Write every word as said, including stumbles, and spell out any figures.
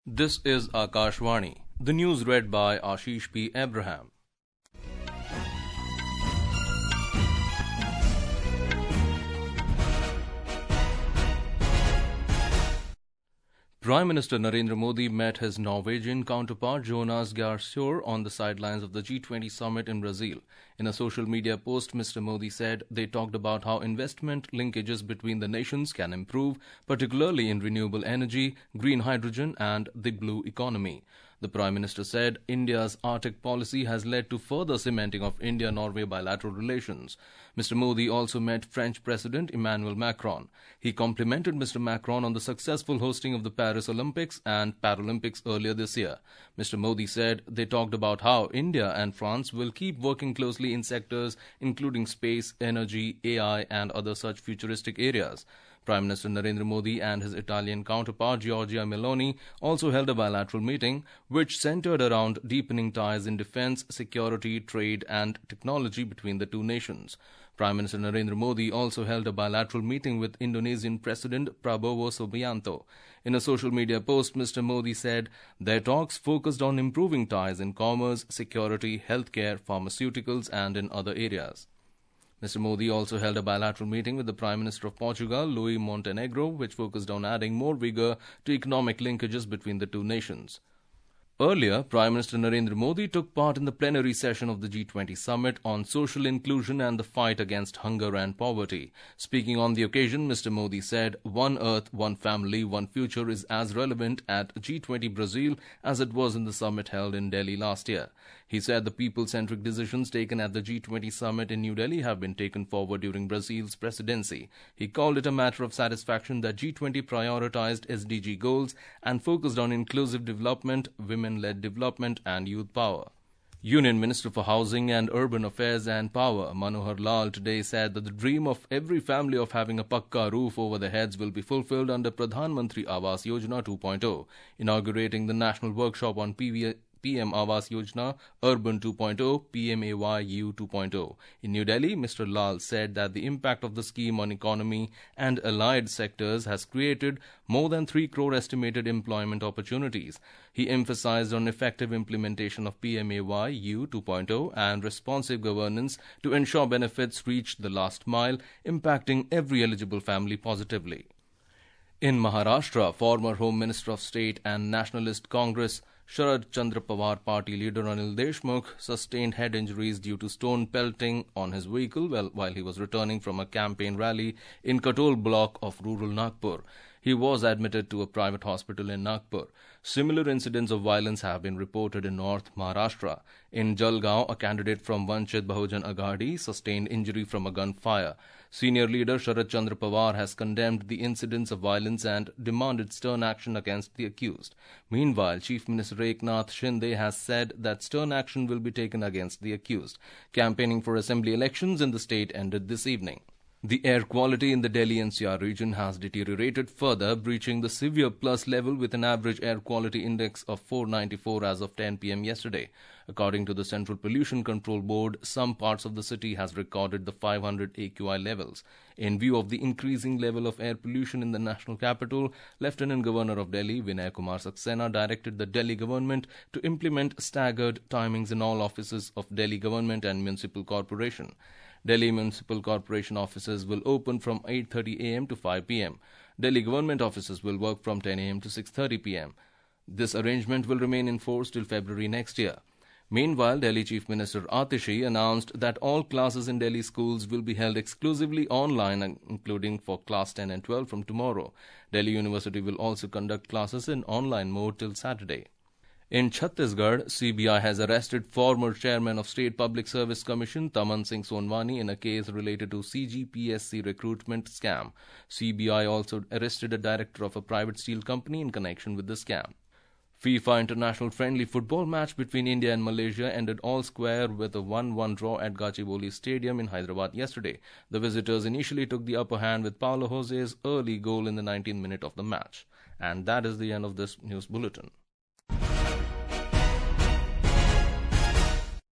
This is Akashvani. The news read by Ashish P. Abraham. Prime Minister Narendra Modi met his Norwegian counterpart Jonas Gahr Støre on the sidelines of the G twenty summit in Brazil. In a social media post, Mister Modi said they talked about how investment linkages between the nations can improve, particularly in renewable energy, green hydrogen and the blue economy. The Prime Minister said India's Arctic policy has led to further cementing of India-Norway bilateral relations. Mister Modi also met French President Emmanuel Macron. He complimented Mister Macron on the successful hosting of the Paris Olympics and Paralympics earlier this year. Mister Modi said they talked about how India and France will keep working closely in sectors including space, energy, A I and other such futuristic areas. Prime Minister Narendra Modi and his Italian counterpart Giorgia Meloni also held a bilateral meeting which centered around deepening ties in defense, security, trade and technology between the two nations. Prime Minister Narendra Modi also held a bilateral meeting with Indonesian President Prabowo Subianto. In a social media post, Mister Modi said their talks focused on improving ties in commerce, security, healthcare, pharmaceuticals and in other areas. Mister Modi also held a bilateral meeting with the Prime Minister of Portugal, Luís Montenegro, which focused on adding more vigour to economic linkages between the two nations. Earlier, Prime Minister Narendra Modi took part in the plenary session of the G twenty summit on social inclusion and the fight against hunger and poverty. Speaking on the occasion, Mister Modi said, "One Earth, One Family, One Future is as relevant at G twenty Brazil as it was in the summit held in Delhi last year." He said the people-centric decisions taken at the G twenty summit in New Delhi have been taken forward during Brazil's presidency. He called it a matter of satisfaction that G twenty prioritized S D G goals and focused on inclusive development, women-led development and youth power. Union Minister for Housing and Urban Affairs and Power, Manohar Lal, today said that the dream of every family of having a pakka roof over their heads will be fulfilled under Pradhan Mantri Awas Yojana two point oh. Inaugurating the national workshop on P V A P M Awas Yojana Urban two point oh, P M A Y U two point oh. In New Delhi, Mister Lal said that the impact of the scheme on economy and allied sectors has created more than three crore estimated employment opportunities. He emphasized on effective implementation of P M A Y U two point oh and responsive governance to ensure benefits reach the last mile, impacting every eligible family positively. In Maharashtra, former Home Minister of State and Nationalist Congress Sharad Chandra Pawar party leader Anil Deshmukh sustained head injuries due to stone pelting on his vehicle while he was returning from a campaign rally in Katol block of rural Nagpur. He was admitted to a private hospital in Nagpur. Similar incidents of violence have been reported in North Maharashtra. In Jalgaon, a candidate from Vanchit Bahujan Aghadi sustained injury from a gunfire. Senior leader Sharad Chandra Pawar has condemned the incidents of violence and demanded stern action against the accused. Meanwhile, Chief Minister Eknath Shinde has said that stern action will be taken against the accused. Campaigning for assembly elections in the state ended this evening. The air quality in the Delhi N C R region has deteriorated further, breaching the severe plus level with an average air quality index of four ninety-four as of ten p m yesterday. According to the Central Pollution Control Board, some parts of the city has recorded the five hundred A Q I levels. In view of the increasing level of air pollution in the national capital, Lieutenant Governor of Delhi, Vinay Kumar Saxena, directed the Delhi government to implement staggered timings in all offices of Delhi government and municipal corporation. Delhi Municipal Corporation offices will open from eight thirty a m to five p m Delhi government offices will work from ten a m to six thirty p m This arrangement will remain in force till February next year. Meanwhile, Delhi Chief Minister Atishi announced that all classes in Delhi schools will be held exclusively online, including for class ten and twelve from tomorrow. Delhi University will also conduct classes in online mode till Saturday. In Chhattisgarh, C B I has arrested former chairman of State Public Service Commission Taman Singh Sonwani in a case related to C G P S C recruitment scam. C B I also arrested a director of a private steel company in connection with the scam. FIFA International friendly football match between India and Malaysia ended all square with a one one draw at Gachibowli Stadium in Hyderabad yesterday. The visitors initially took the upper hand with Paulo Jose's early goal in the nineteenth minute of the match. And that is the end of this news bulletin.